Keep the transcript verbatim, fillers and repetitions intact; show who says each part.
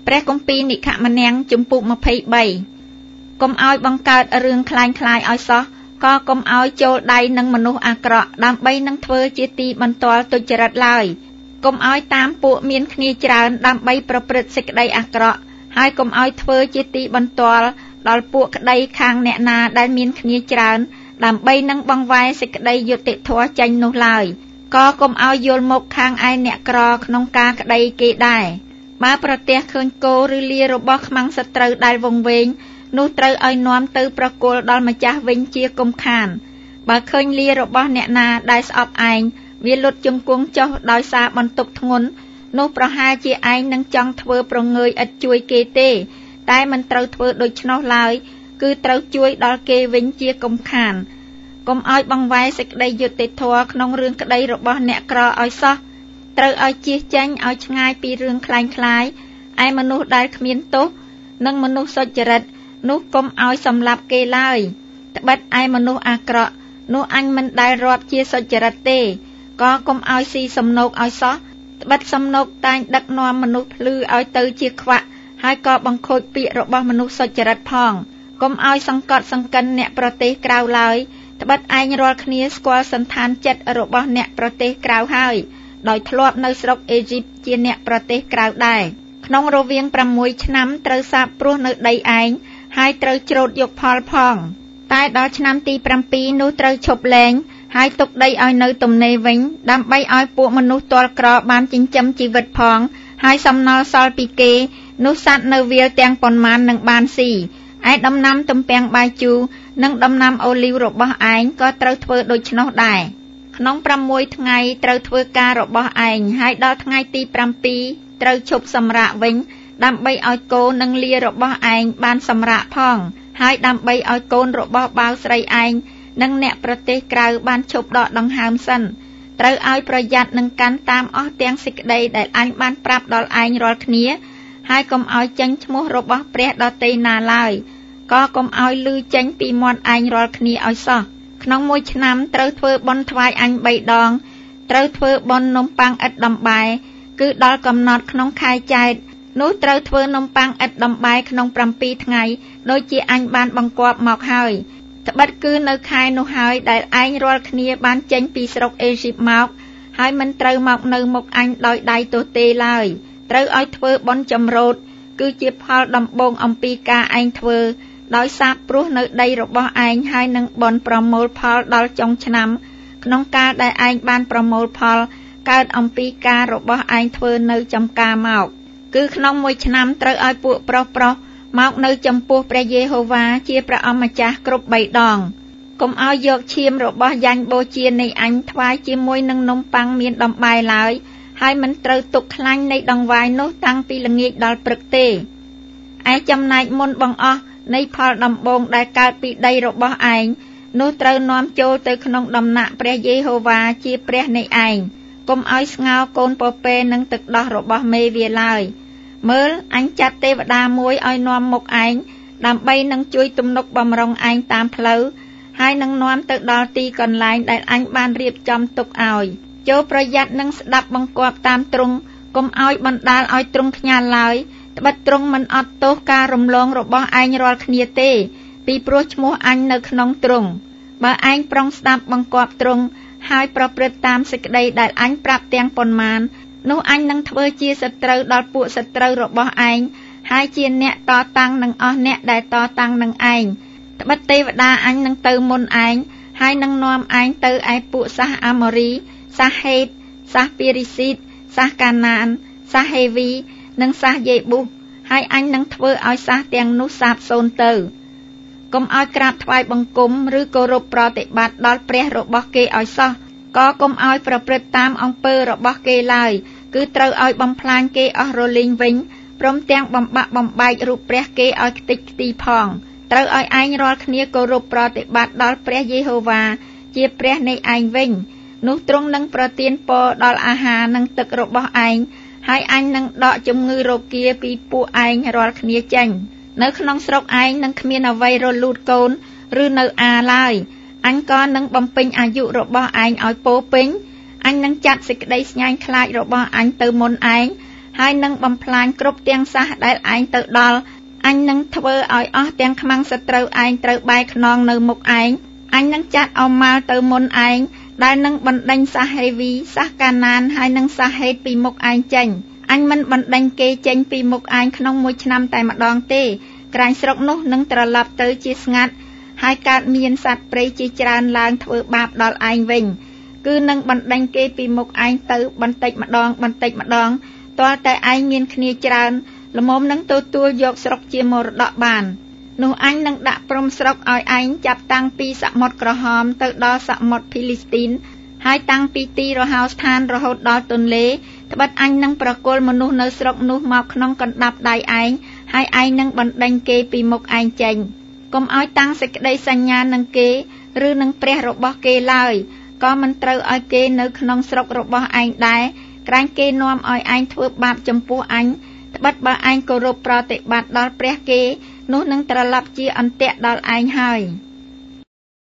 Speaker 1: ព្រះគម្ពីរនិខមនាងជំពូកยี่สิบสามកុំឲ្យបង្កើតរឿងคล้ายคล้ายឲ្យសោះក៏កុំឲ្យចូលដៃនឹងមនុស្សអាក្រក់ដើម្បីនឹងធ្វើជាទីបន្ទាល់ទុច្ចរិតឡើយកុំឲ្យតាមពួកមានគ្នាច្រើនដើម្បីប្រព្រឹត្តសេចក្តីអាក្រក់ហើយកុំឲ្យធ្វើជាទីបន្ទាល់ដល់ពួកក្តីខាងអ្នកណាដែលមានគ្នាច្រើនដើម្បីនឹងបង្វែរសេចក្តីយុត្តិធម៌ចេញនោះឡើយក៏កុំឲ្យយល់មុខខាងឯអ្នកក្រក្នុងការក្តីគេដែរបើប្រទះឃើញគោឬលារបស់ខ្មាំងសត្រូវដែលវង្វេងនោះត្រូវឲ្យនាំទៅប្រគល់ដល់ម្ចាស់វិញជាកុំខានបើឃើញលារបស់អ្នកណាដែលស្អប់ឯងវាលុតជង្គង់ចុះដោយសារបន្ទុកធ្ងន់នោះប្រហែលជាឯងនឹងចង់ធ្វើប្រងើយឥតជួយគេទេតែមិនត្រូវធ្វើដូច្នោះឡើយគឺត្រូវជួយដល់គេវិញជាកុំខានកុំឲ្យបង្វែរសេចក្តីយុត្តិធម៌ក្នុងរឿងក្តីរបស់អ្នកក្រឲ្យសោះត្រូវឲ្យជៀសចេញឲ្យឆ្ងាយពីរឿងคล้ายៗឯមនុស្សដែលគ្មានទោសនិងមនុស្សសុចរិតនោះកុំឲ្យសម្លាប់គេឡើយត្បិតឯមនុស្សអាក្រក់នោះអញមិនដែលរាប់ជាសុចរិតទេក៏កុំឲ្យស៊ីសំណូកឲ្យសោះត្បិតសំណូកតែងដឹកនាំមនុស្សភ្លឺឲ្យទៅជាខ្វាក់ហើយក៏បង្ខូចពាក្យរបស់មនុស្សសុចរិតផងកុំឲ្យសង្កត់សង្កិនអ្នកប្រទេសក្រៅឡើយត្បិតឯងរាល់គ្នាស្គាល់សន្តានចិត្តរបស់អ្នកប្រទេសក្រៅហើយដោយធ្លាប់នៅស្រុកអេស៊ីបជាអ្នកប្រទេសក្រៅដែរក្នុងរវាងប្រាំមួយឆ្នាំត្រូវសាបព្រោះនៅដីឯងហើយត្រូវច្រូតយកផលផងតែដល់ឆ្នាំទីប្រាំពីរនោះត្រូវឈប់លែងហើយទុកដីឲ្យនៅទំនេរវិញដើម្បីឲ្យពួកមនុស្សទាល់ក្របានចិញ្ចឹមជីវិតផងហើយសំណល់សល់ពីគេនោះសត្វនៅវាលទាំងប៉ុន្មាននឹងបានស៊ីឯដំណាំទំពាំងបាយជូរនិងដំណាំអូលីវរបស់ឯងក៏ត្រូវធ្វើដូច្នោះដែរក្នុងប្រាំមួយថ្ងៃត្រូវធ្វើការរបស់ឯងហើយដល់ថ្ងៃទីប្រាំពីរត្រូវឈប់សម្រាកវិញដើម្បីឲ្យកូននិងលារបស់ឯងបានសម្រាកផងហើយដើម្បីឲ្យកូនរបស់បាវស្រីឯងនិងអ្នកប្រទេសក្រៅបានឈប់ដកដង្ហើមសិនត្រូវឲ្យប្រយ័ត្ននឹងកាន់តាមអស់ទាំងសេចក្តីដែលអញបានប្រាប់ដល់ឯងរាល់គ្នាហើយកុំឲ្យចេញឈ្មោះរបស់ព្រះដទៃណាឡើយក៏កុំឲ្យឮចេញពីមាត់ឯងរាល់គ្នាឲ្យសោះក្នុងមួយឆ្នាំត្រូវធ្វើបុណ្យថ្វាយអញបីដងត្រូវធ្វើបុណ្យនំប៉័ងឥតដំបែគឺដល់កំណត់ក្នុងខែចែកនោះត្រូវធ្វើនំប៉័ងឥតដំបែក្នុងប្រាំពីរថ្ងៃដូចជាអញបានបង្គាប់មកហើយត្បិតគឺនៅខែនោះហើយដែលឯងរាល់គ្នាបានចេញពីស្រុកអេស៊ីបមកហើយមិនត្រូវមកនៅមុខអញដោយដៃទោះទេឡើយត្រូវឲ្យធ្វើបុណ្យចម្រោតគឺជាផលដំបូងអំពីការឯងធ្វើដោយសាបព្រោះនៅដីរបស់ឯងហើយនឹងបុណ្យប្រមូលផលដល់ចុងឆ្នាំក្នុងកាលដែលឯងបានប្រមូលផលកើតអំពីការរបស់ឯងធ្វើនៅចំការមកគឺក្នុងមួយឆ្នាំត្រូវឲ្យពួកប្រុសប្រុសមកនៅចំពោះព្រះយេហូវ៉ាជាព្រះអម្ចាស់គ្រប់បីដងកុំឲ្យយកឈាមរបស់យ៉ាញ់បូជានៃអញថ្វាយជាមួយនឹងនំប៉័ងមានដំបែឡើយហើយមិនត្រូវទុកខ្លាញ់នៃដង្វាយនោះតាំងពីល្ងាចដល់ព្រឹកទេឯចំណែកមុនបង្អស់នៃផលដំបូងដែលកើតពីដីរបស់ឯងនោះត្រូវនាំចូលទៅក្នុងដំណាក់ព្រះយេហូវ៉ាជាព្រះនៃឯងកុំឲ្យស្ងោរកូនពពែនឹងទឹកដោះរបស់មេវាឡើយមើលអញចាត់ទេវតាមួយឲ្យនាំមុខឯងដើម្បីនឹងជួយទំនុកបម្រុងឯងតាមផ្លូវហើយនឹងនាំទៅដល់ទីកន្លែងដែលអញបានរៀបចំទុកឲ្យចូលប្រយ័ត្ននឹងស្ដាប់បង្គាប់តាមទ្រង់កុំឲ្យបណ្ដាលឲ្យទ្រង់ខ្ញាល់ឡើយត្បិតទ្រង់មិនអត់ទោសការរំលងរបស់ឯងរាល់គ្នាទេពីព្រោះឈ្មោះអញនៅក្នុងទ្រង់បើឯងប្រុងស្ដាប់បង្គាប់ទ្រង់ហើយប្រព្រឹត្តតាមសេចក្តីដែលអញប្រាប់ទាំងប៉ុន្មាននោះអញនឹងធ្វើជាសត្រូវដល់ពួកសត្រូវរបស់ឯងហើយជាអ្នកតតាំងនឹងអស់អ្នកដែលតតាំងនឹងឯងត្បិតទេវតាអញនឹងទៅមុនឯងហើយនឹងនាំឯងទៅឯពួកសាសអាម៉ូរីសាសហេតសាសពេរីស៊ីតសាសកាណានសាសហេវីនិងសាសយេប៊ូសហើយអញនឹងធ្វើឲ្យសាសទាំងនោះសាបសូន្យទៅកុំឲ្យក្រាបថ្វាយបង្គំឬគោរពប្រតិបត្តិដល់ព្រះរបស់គេឲ្យសោះក៏កុំឲ្យប្រព្រឹត្តតាមអំពើរបស់គេឡើយគឺត្រូវឲ្យបំផ្លាញគេអស់រលីងវិញព្រមទាំងបំបាក់បំបែករូបព្រះគេឲ្យខ្ទេចខ្ទីផងត្រូវឲ្យឯងរាល់គ្នាគោរពប្រតិបត្តិដល់ព្រះយេហូវ៉ាជាព្រះនៃឯងវិញនោះទ្រង់នឹងប្រទានពរដល់អាហារនិងទឹករបស់ឯងហើយអញនឹងដកជំងឺរោគាពីពួកឯងរាល់គ្នាចេញនៅក្នុងស្រុកឯងនឹងគ្មានអ្វីរលូតកូនឬនៅអាឡើយអញក៏នឹងបំពេញអាយុរបស់ឯងឲ្យពោពេញអញនឹងចាត់សេចក្តីស្ញាញ់ខ្លាចរបស់អញទៅមុនឯងហើយនឹងបំផ្លាញគ្រប់ទាំងសះដែលឯងទៅដល់អញនឹងធ្វើឲ្យអស់ទាំងខ្មាំងសត្រូវឯងត្រូវបែកខ្នងនៅមុខឯងអញនឹងចាត់អមាល់ទៅមុនឯងដែលនឹងបណ្ដេញសះហេវីសះកាណានហើយនឹងសះហេតពីមុខឯងចេញអញមិនបណ្ដេញគេចេញពីមុខឯងក្នុងមួយឆ្នាំតែម្ដងទេក្រាញ់ស្រុកនោះនឹងត្រឡប់ទៅជាស្ងាត់ហើយកើតមានសត្វព្រៃជាច្រើនឡើងធ្វើបាបដល់ឯងវិញគឺនឹងបណ្ដេញគេពីមុខឯងទៅបន្តិចម្ដងបន្តិចម្ដងទាល់តែឯងមានគ្នាច្រើនល្មមនឹងទទួលយកស្រុកជាមរតកបាននោះអញនឹងដាក់ព្រំស្រុកឲ្យឯងចាប់តាំងពីសមុទ្រក្រហមទៅដល់សមុទ្រភីលីស្ទីនហើយតាំងពីទីរហោស្ថានរហូតដល់ទន្លេត្បិតអញនឹងប្រគល់មនុស្សនៅស្រុកនោះមកក្នុងកណ្ដាប់ដៃឯងហើយឯងនឹងបណ្ដេញគេពីមុខឯងចេញកុំឲ្យតាំងសេចក្តីសញ្ញានឹងគេឬនឹងព្រះរបស់គេឡើយក៏មិនត្រូវឲ្យគេនៅក្នុងស្រុករបស់ឯងដែរក្រែងគេនាំឲ្យឯងធ្វើបាបចំពោះអញត្បិតបើឯងគោរពប្រតិបត្តិដល់ព្រះគេនោះនឹងត្រឡប់ជាអន្ទាក់ដល់ឯងហើយ